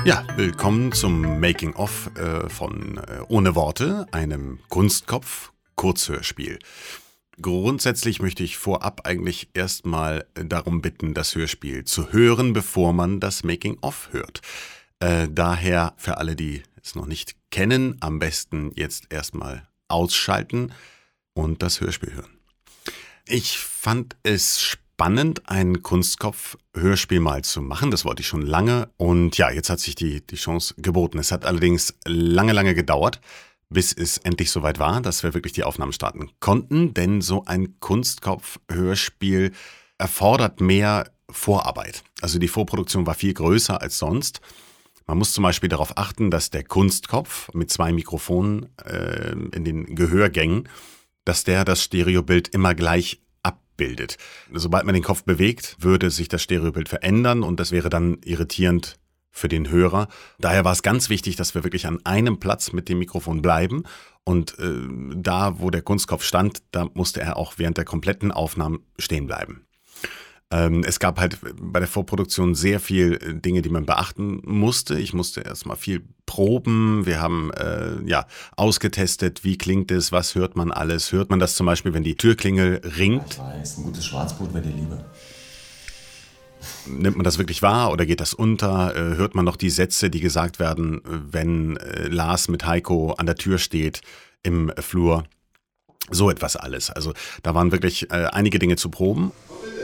Ja, willkommen zum Making-of von Ohne Worte, einem Kunstkopf-Kurzhörspiel. Grundsätzlich möchte ich vorab eigentlich erstmal darum bitten, das Hörspiel zu hören, bevor man das Making-of hört. Daher für alle, die es noch nicht kennen, am besten jetzt erstmal ausschalten und das Hörspiel hören. Ich fand es spannend, ein Kunstkopf-Hörspiel mal zu machen. Das wollte ich schon lange. Und ja, jetzt hat sich die Chance geboten. Es hat allerdings lange gedauert, bis es endlich soweit war, dass wir wirklich die Aufnahmen starten konnten. Denn so ein Kunstkopf-Hörspiel erfordert mehr Vorarbeit. Also die Vorproduktion war viel größer als sonst. Man muss zum Beispiel darauf achten, dass der Kunstkopf mit 2 Mikrofonen in den Gehörgängen, dass der das Stereobild immer gleich abbildet. Sobald man den Kopf bewegt, würde sich das Stereobild verändern und das wäre dann irritierend für den Hörer. Daher war es ganz wichtig, dass wir wirklich an einem Platz mit dem Mikrofon bleiben und da, wo der Kunstkopf stand, da musste er auch während der kompletten Aufnahmen stehen bleiben. Es gab halt bei der Vorproduktion sehr viel Dinge, die man beachten musste. Ich musste erstmal viel proben. Wir haben ausgetestet, wie klingt es, was hört man alles. Hört man das zum Beispiel, wenn die Türklingel ringt? Ich weiß, ein gutes Schwarzbrot wäre dir lieber. Nimmt man das wirklich wahr oder geht das unter? Hört man noch die Sätze, die gesagt werden, wenn Lars mit Heiko an der Tür steht im Flur? So etwas alles. Also da waren wirklich einige Dinge zu proben.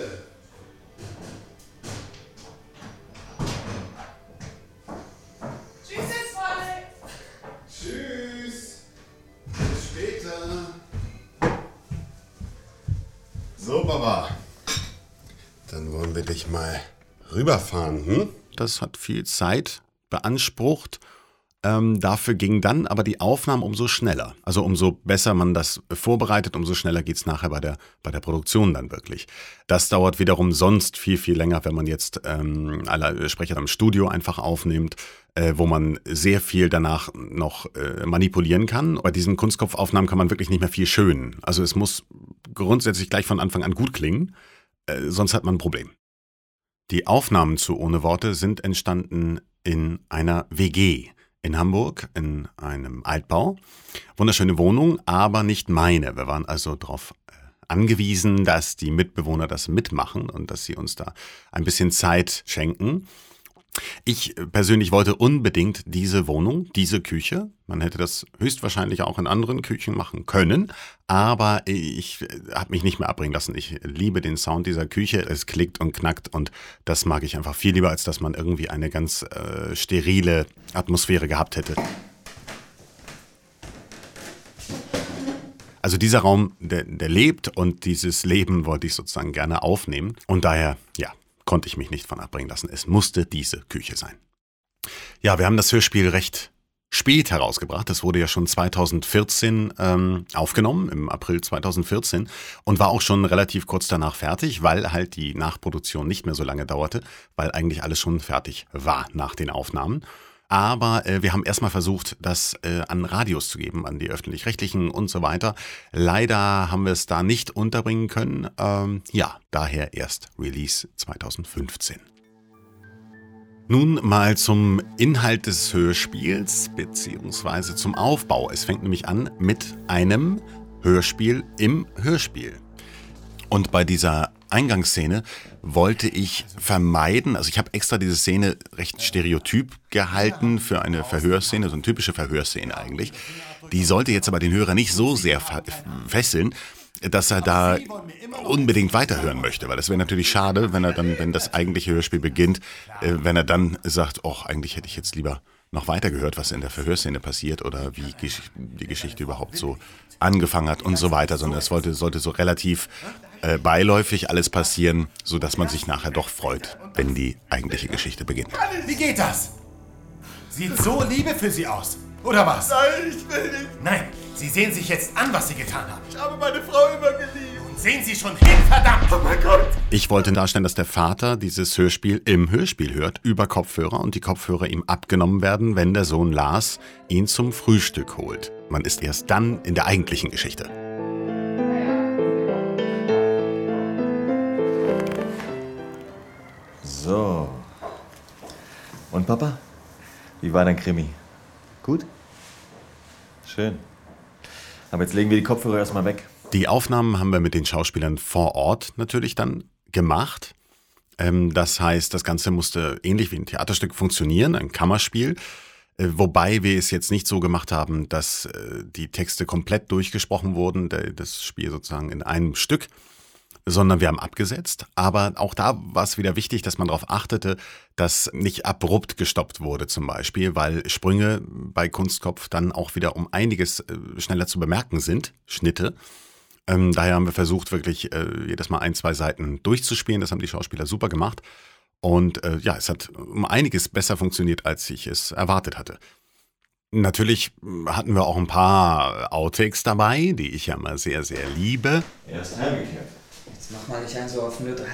So, Baba, dann wollen wir dich mal rüberfahren. Das hat viel Zeit beansprucht. Dafür ging dann aber die Aufnahme umso schneller. Also umso besser man das vorbereitet, umso schneller geht's nachher bei der Produktion dann wirklich. Das dauert wiederum sonst viel länger, wenn man jetzt alle Sprecher im Studio einfach aufnimmt, wo man sehr viel danach noch manipulieren kann. Bei diesen Kunstkopfaufnahmen kann man wirklich nicht mehr viel schönen. Also es muss grundsätzlich gleich von Anfang an gut klingen, sonst hat man ein Problem. Die Aufnahmen zu Ohne Worte sind entstanden in einer WG in Hamburg, in einem Altbau. Wunderschöne Wohnung, aber nicht meine. Wir waren also darauf angewiesen, dass die Mitbewohner das mitmachen und dass sie uns da ein bisschen Zeit schenken. Ich persönlich wollte unbedingt diese Wohnung, diese Küche. Man hätte das höchstwahrscheinlich auch in anderen Küchen machen können, aber ich habe mich nicht mehr abbringen lassen. Ich liebe den Sound dieser Küche. Es klickt und knackt und das mag ich einfach viel lieber, als dass man irgendwie eine ganz sterile Atmosphäre gehabt hätte. Also dieser Raum, der lebt und dieses Leben wollte ich sozusagen gerne aufnehmen und daher, ja, konnte ich mich nicht von abbringen lassen. Es musste diese Küche sein. Ja, wir haben das Hörspiel recht spät herausgebracht. Das wurde ja schon 2014 aufgenommen, im April 2014 und war auch schon relativ kurz danach fertig, weil halt die Nachproduktion nicht mehr so lange dauerte, weil eigentlich alles schon fertig war nach den Aufnahmen. Aber wir haben erstmal versucht, das an Radios zu geben, an die Öffentlich-Rechtlichen und so weiter. Leider haben wir es da nicht unterbringen können. Daher erst Release 2015. Nun mal zum Inhalt des Hörspiels beziehungsweise zum Aufbau. Es fängt nämlich an mit einem Hörspiel im Hörspiel. Und bei dieser Eingangsszene wollte ich vermeiden, also ich habe extra diese Szene recht stereotyp gehalten für eine Verhörszene, so eine typische Verhörszene eigentlich. Die sollte jetzt aber den Hörer nicht so sehr fesseln, dass er da unbedingt weiterhören möchte, weil das wäre natürlich schade, wenn er dann, wenn das eigentliche Hörspiel beginnt, wenn er dann sagt, eigentlich hätte ich jetzt lieber noch weitergehört, was in der Verhörszene passiert oder wie die Geschichte überhaupt so angefangen hat und so weiter, sondern es sollte so relativ beiläufig alles passieren, sodass man sich nachher doch freut, wenn die eigentliche Geschichte beginnt. Wie geht das? Sieht so Liebe für Sie aus, oder was? Nein, ich will nicht. Nein, Sie sehen sich jetzt an, was Sie getan haben. Ich habe meine Frau immer geliebt. Und sehen Sie schon hin, verdammt! Oh mein Gott. Ich wollte darstellen, dass der Vater dieses Hörspiel im Hörspiel hört, über Kopfhörer und die Kopfhörer ihm abgenommen werden, wenn der Sohn Lars ihn zum Frühstück holt. Man ist erst dann in der eigentlichen Geschichte. So. Und Papa? Wie war dein Krimi? Gut? Schön. Aber jetzt legen wir die Kopfhörer erstmal weg. Die Aufnahmen haben wir mit den Schauspielern vor Ort natürlich dann gemacht. Das heißt, das Ganze musste ähnlich wie ein Theaterstück funktionieren, ein Kammerspiel. Wobei wir es jetzt nicht so gemacht haben, dass die Texte komplett durchgesprochen wurden, das Spiel sozusagen in einem Stück, sondern wir haben abgesetzt. Aber auch da war es wieder wichtig, dass man darauf achtete, dass nicht abrupt gestoppt wurde zum Beispiel, weil Sprünge bei Kunstkopf dann auch wieder um einiges schneller zu bemerken sind, Schnitte. Daher haben wir versucht, wirklich jedes Mal 1, 2 Seiten durchzuspielen. Das haben die Schauspieler super gemacht. Und es hat um einiges besser funktioniert, als ich es erwartet hatte. Natürlich hatten wir auch ein paar Outtakes dabei, die ich ja mal sehr, sehr liebe. Er ist heimgekehrt. Jetzt mach mal nicht einen so auf Nöte.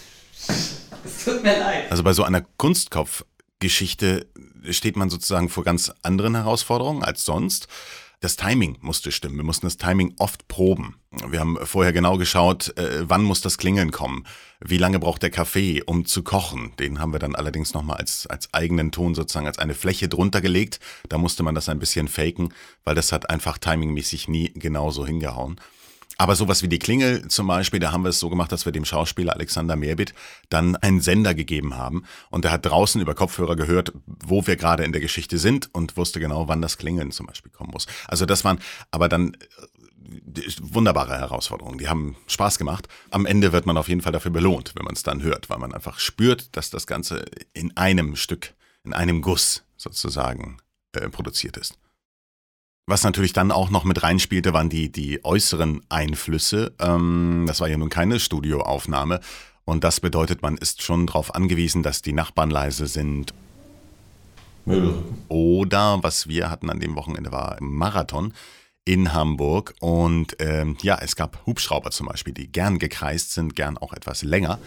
Es tut mir leid. Also bei so einer Kunstkopf-Geschichte steht man sozusagen vor ganz anderen Herausforderungen als sonst. Das Timing musste stimmen. Wir mussten das Timing oft proben. Wir haben vorher genau geschaut, wann muss das Klingeln kommen? Wie lange braucht der Kaffee, um zu kochen? Den haben wir dann allerdings nochmal als eigenen Ton sozusagen als eine Fläche drunter gelegt. Da musste man das ein bisschen faken, weil das hat einfach timingmäßig nie genauso hingehauen. Aber sowas wie die Klingel zum Beispiel, da haben wir es so gemacht, dass wir dem Schauspieler Alexander Merbit dann einen Sender gegeben haben. Und der hat draußen über Kopfhörer gehört, wo wir gerade in der Geschichte sind und wusste genau, wann das Klingeln zum Beispiel kommen muss. Also das waren aber dann wunderbare Herausforderungen. Die haben Spaß gemacht. Am Ende wird man auf jeden Fall dafür belohnt, wenn man es dann hört, weil man einfach spürt, dass das Ganze in einem Stück, in einem Guss sozusagen produziert ist. Was natürlich dann auch noch mit reinspielte, waren die äußeren Einflüsse. Das war ja nun keine Studioaufnahme. Und das bedeutet, man ist schon darauf angewiesen, dass die Nachbarn leise sind. Möbelrücken. Oder was wir hatten an dem Wochenende war Marathon in Hamburg. Und es gab Hubschrauber zum Beispiel, die gern gekreist sind, gern auch etwas länger.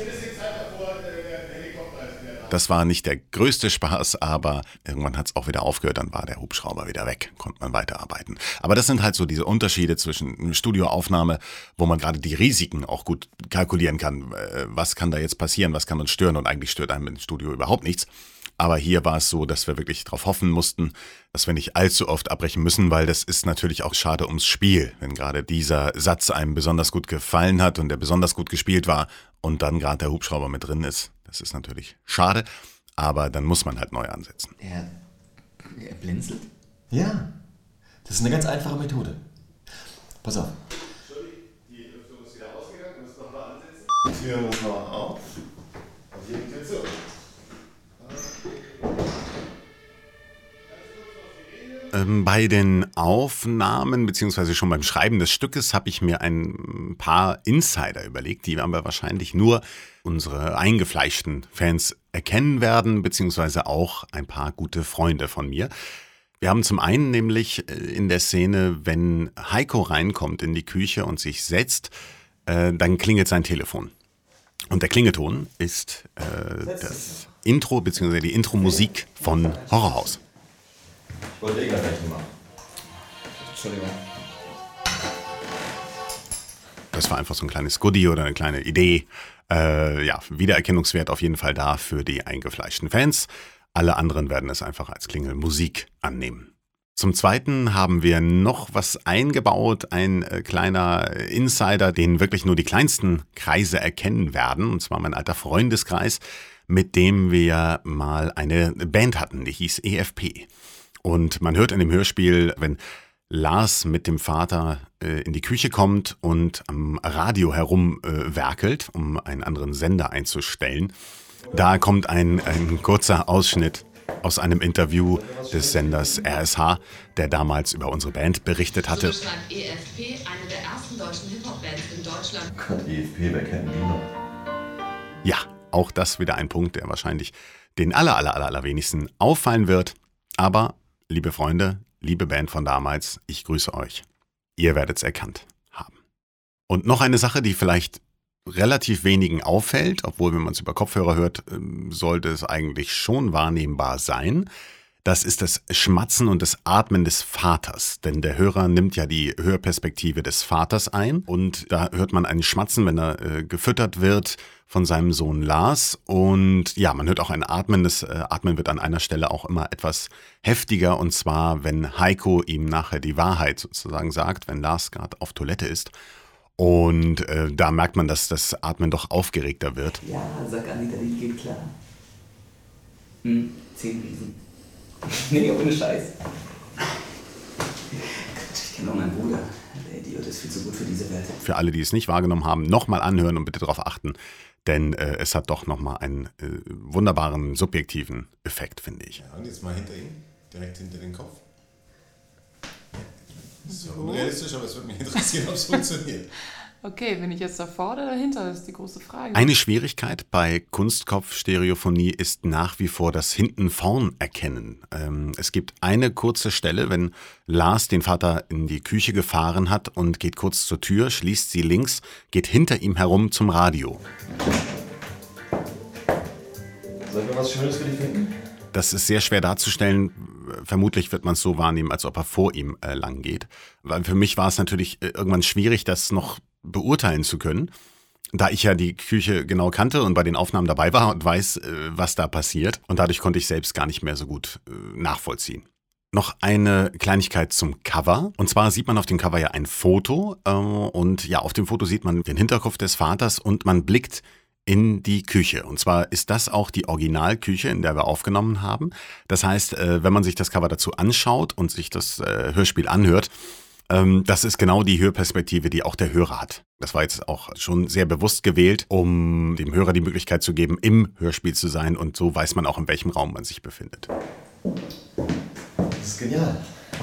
Das war nicht der größte Spaß, aber irgendwann hat es auch wieder aufgehört, dann war der Hubschrauber wieder weg, konnte man weiterarbeiten. Aber das sind halt so diese Unterschiede zwischen Studioaufnahme, wo man gerade die Risiken auch gut kalkulieren kann. Was kann da jetzt passieren, was kann uns stören, und eigentlich stört einem im Studio überhaupt nichts. Aber hier war es so, dass wir wirklich darauf hoffen mussten, dass wir nicht allzu oft abbrechen müssen, weil das ist natürlich auch schade ums Spiel, wenn gerade dieser Satz einem besonders gut gefallen hat und der besonders gut gespielt war und dann gerade der Hubschrauber mit drin ist. Das ist natürlich schade, aber dann muss man halt neu ansetzen. Er blinzelt? Ja, das ist eine ganz einfache Methode. Pass auf. Die Lüftung ist wieder ausgegangen, wir müssen nochmal ansetzen. Tür muss noch auf. Und hier die Tür zu. Bei den Aufnahmen beziehungsweise schon beim Schreiben des Stückes habe ich mir ein paar Insider überlegt, die aber wahrscheinlich nur unsere eingefleischten Fans erkennen werden, beziehungsweise auch ein paar gute Freunde von mir. Wir haben zum einen nämlich in der Szene, wenn Heiko reinkommt in die Küche und sich setzt, dann klingelt sein Telefon. Und der Klingelton ist das Intro beziehungsweise die Intro-Musik von Horrorhaus. Ich wollte gleich machen. Entschuldigung. Das war einfach so ein kleines Goodie oder eine kleine Idee. Wiedererkennungswert auf jeden Fall da für die eingefleischten Fans. Alle anderen werden es einfach als Klingelmusik annehmen. Zum Zweiten haben wir noch was eingebaut, ein kleiner Insider, den wirklich nur die kleinsten Kreise erkennen werden. Und zwar mein alter Freundeskreis, mit dem wir mal eine Band hatten, die hieß EFP. Und man hört in dem Hörspiel, wenn Lars mit dem Vater in die Küche kommt und am Radio herumwerkelt, um einen anderen Sender einzustellen. Da kommt ein kurzer Ausschnitt aus einem Interview des Senders RSH, der damals über unsere Band berichtet hatte. So bestand EFP, eine der ersten deutschen Hip-Hop-Bands in Deutschland. Gott, EFP, wer kennt die noch? Ja, auch das wieder ein Punkt, der wahrscheinlich den allerwenigsten auffallen wird. Aber, liebe Freunde, liebe Band von damals, ich grüße euch. Ihr werdet es erkannt haben. Und noch eine Sache, die vielleicht relativ wenigen auffällt, obwohl, wenn man es über Kopfhörer hört, sollte es eigentlich schon wahrnehmbar sein. Das ist das Schmatzen und das Atmen des Vaters, denn der Hörer nimmt ja die Hörperspektive des Vaters ein und da hört man ein Schmatzen, wenn er gefüttert wird von seinem Sohn Lars und ja, man hört auch ein Atmen, das Atmen wird an einer Stelle auch immer etwas heftiger und zwar, wenn Heiko ihm nachher die Wahrheit sozusagen sagt, wenn Lars gerade auf Toilette ist und da merkt man, dass das Atmen doch aufgeregter wird. Ja, sag Anita, die geht klar. 10 Riesen. Nee, ohne Scheiß. Ich kenne auch meinen Bruder. Der Idiot ist viel zu gut für diese Welt. Für alle, die es nicht wahrgenommen haben, nochmal anhören und bitte darauf achten, denn es hat doch nochmal einen wunderbaren, subjektiven Effekt, finde ich. Ja, und jetzt mal hinter ihm, direkt hinter den Kopf. Das ist unrealistisch, aber es würde mich interessieren, ob es funktioniert. Okay, bin ich jetzt davor oder dahinter? Das ist die große Frage. Eine Schwierigkeit bei Kunstkopf-Stereophonie ist nach wie vor das Hinten-Vorn-Erkennen. Es gibt eine kurze Stelle, wenn Lars den Vater in die Küche gefahren hat und geht kurz zur Tür, schließt sie links, geht hinter ihm herum zum Radio. Soll ich noch was Schönes für dich finden? Das ist sehr schwer darzustellen. Vermutlich wird man es so wahrnehmen, als ob er vor ihm lang geht. Weil für mich war es natürlich irgendwann schwierig, das noch beurteilen zu können, da ich ja die Küche genau kannte und bei den Aufnahmen dabei war und weiß, was da passiert. Und dadurch konnte ich selbst gar nicht mehr so gut nachvollziehen. Noch eine Kleinigkeit zum Cover. Und zwar sieht man auf dem Cover ja ein Foto und ja, auf dem Foto sieht man den Hinterkopf des Vaters und man blickt in die Küche. Und zwar ist das auch die Originalküche, in der wir aufgenommen haben. Das heißt, wenn man sich das Cover dazu anschaut und sich das Hörspiel anhört, das ist genau die Hörperspektive, die auch der Hörer hat. Das war jetzt auch schon sehr bewusst gewählt, um dem Hörer die Möglichkeit zu geben, im Hörspiel zu sein. Und so weiß man auch, in welchem Raum man sich befindet. Das ist genial.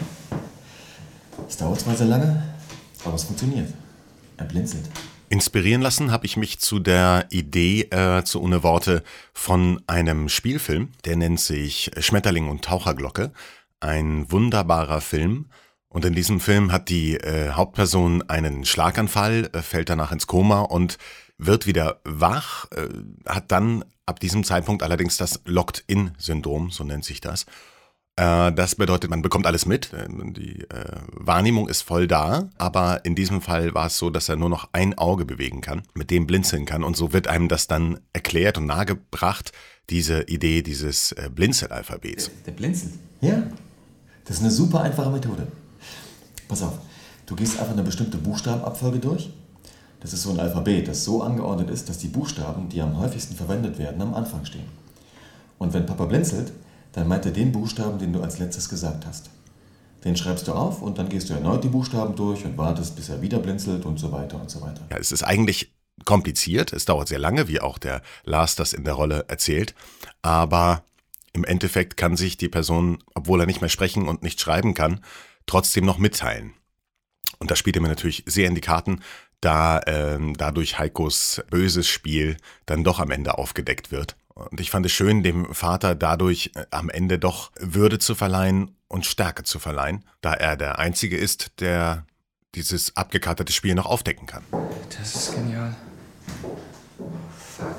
Es dauert zwar sehr lange, aber es funktioniert. Er blinzelt. Inspirieren lassen habe ich mich zu der Idee, zu Ohne Worte, von einem Spielfilm. Der nennt sich Schmetterling und Taucherglocke. Ein wunderbarer Film. Und in diesem Film hat die Hauptperson einen Schlaganfall, fällt danach ins Koma und wird wieder wach, hat dann ab diesem Zeitpunkt allerdings das Locked-In-Syndrom, so nennt sich das. Das bedeutet, man bekommt alles mit, die Wahrnehmung ist voll da, aber in diesem Fall war es so, dass er nur noch ein Auge bewegen kann, mit dem blinzeln kann und so wird einem das dann erklärt und nahegebracht, diese Idee dieses Blinzelalphabets. Der blinzelt. Ja, das ist eine super einfache Methode. Pass auf, du gehst einfach eine bestimmte Buchstabenabfolge durch. Das ist so ein Alphabet, das so angeordnet ist, dass die Buchstaben, die am häufigsten verwendet werden, am Anfang stehen. Und wenn Papa blinzelt, dann meint er den Buchstaben, den du als letztes gesagt hast. Den schreibst du auf und dann gehst du erneut die Buchstaben durch und wartest, bis er wieder blinzelt und so weiter und so weiter. Ja, es ist eigentlich kompliziert, es dauert sehr lange, wie auch der Lars das in der Rolle erzählt, aber im Endeffekt kann sich die Person, obwohl er nicht mehr sprechen und nicht schreiben kann, trotzdem noch mitteilen. Und das spielt mir natürlich sehr in die Karten, da dadurch Heikos böses Spiel dann doch am Ende aufgedeckt wird. Und ich fand es schön, dem Vater dadurch am Ende doch Würde zu verleihen und Stärke zu verleihen, da er der Einzige ist, der dieses abgekartete Spiel noch aufdecken kann. Das ist genial. Fuck.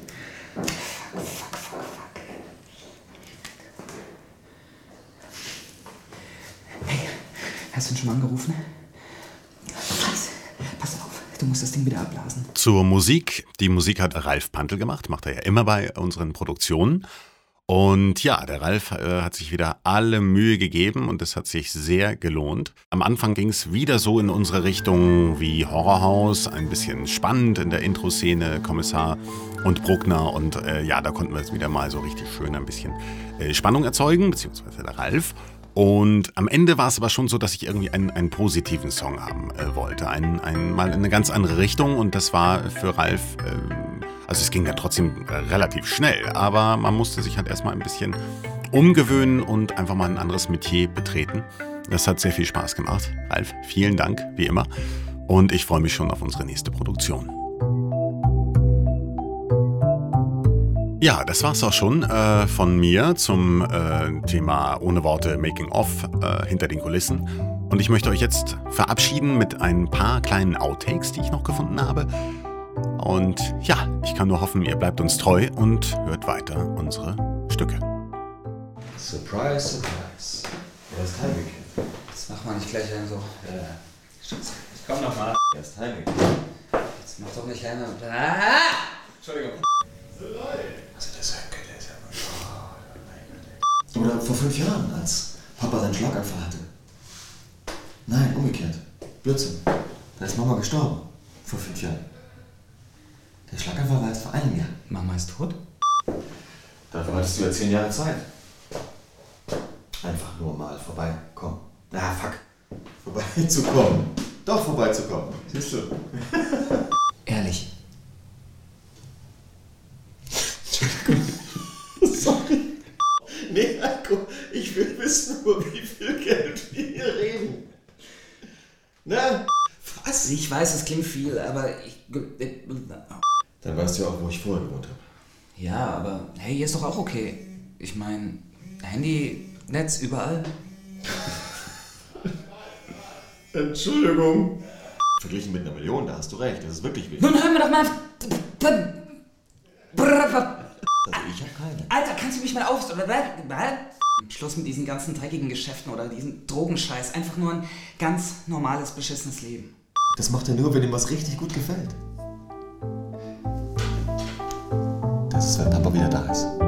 Hey, hast du ihn schon mal angerufen? Scheiße, pass auf, du musst das Ding wieder abblasen. Zur Musik. Die Musik hat Ralf Pantel gemacht, macht er ja immer bei unseren Produktionen. Und ja, der Ralf hat sich wieder alle Mühe gegeben und es hat sich sehr gelohnt. Am Anfang ging es wieder so in unsere Richtung wie Horrorhaus, ein bisschen spannend in der Intro-Szene, Kommissar und Bruckner und ja, da konnten wir jetzt wieder mal so richtig schön ein bisschen Spannung erzeugen, beziehungsweise der Ralf. Und am Ende war es aber schon so, dass ich irgendwie einen positiven Song haben wollte, mal in eine ganz andere Richtung und das war für Ralf, also es ging ja trotzdem relativ schnell, aber man musste sich halt erstmal ein bisschen umgewöhnen und einfach mal ein anderes Metier betreten. Das hat sehr viel Spaß gemacht. Ralf, vielen Dank, wie immer, und ich freue mich schon auf unsere nächste Produktion. Ja, das war's auch schon von mir zum Thema Ohne Worte Making of hinter den Kulissen. Und ich möchte euch jetzt verabschieden mit ein paar kleinen Outtakes, die ich noch gefunden habe. Und ja, ich kann nur hoffen, ihr bleibt uns treu und hört weiter unsere Stücke. Surprise, surprise. Er ist heimgekehrt. Das macht man nicht gleich so. Ja. Schatz, ich komm noch mal. Er ist heimgekehrt. Jetzt mach doch nicht heim. Ah! Entschuldigung. Also der Sönke, der ist ja mal... Oder vor 5 Jahren, als Papa seinen Schlaganfall hatte. Nein, umgekehrt. Blödsinn. Da ist Mama gestorben. Vor 5 Jahren. Der Schlaganfall war erst vor einem Jahr. Mama ist tot? Dafür hattest du ja 10 Jahre Zeit. Einfach nur mal vorbeikommen. Ah, fuck. Vorbeizukommen. Doch vorbeizukommen. Siehst du? Ehrlich. Sorry. Nee, Heiko, ich will wissen nur, wie viel Geld wir hier reden. Na? Was? Ich weiß, es klingt viel, aber ich... Dann weißt du ja auch, wo ich vorher gewohnt habe. Ja, aber hey, hier ist doch auch okay. Ich meine, Handy, Netz, überall. Entschuldigung. Verglichen mit 1 Million, da hast du recht, das ist wirklich wenig. Nun hör mir doch mal... Also ich habe keine. Alter, kannst du mich mal auf... Schluss mit diesen ganzen dreckigen Geschäften oder diesen Drogenscheiß. Einfach nur ein ganz normales, beschissenes Leben. Das macht er nur, wenn ihm was richtig gut gefällt. Das ist, wenn Papa wieder da ist.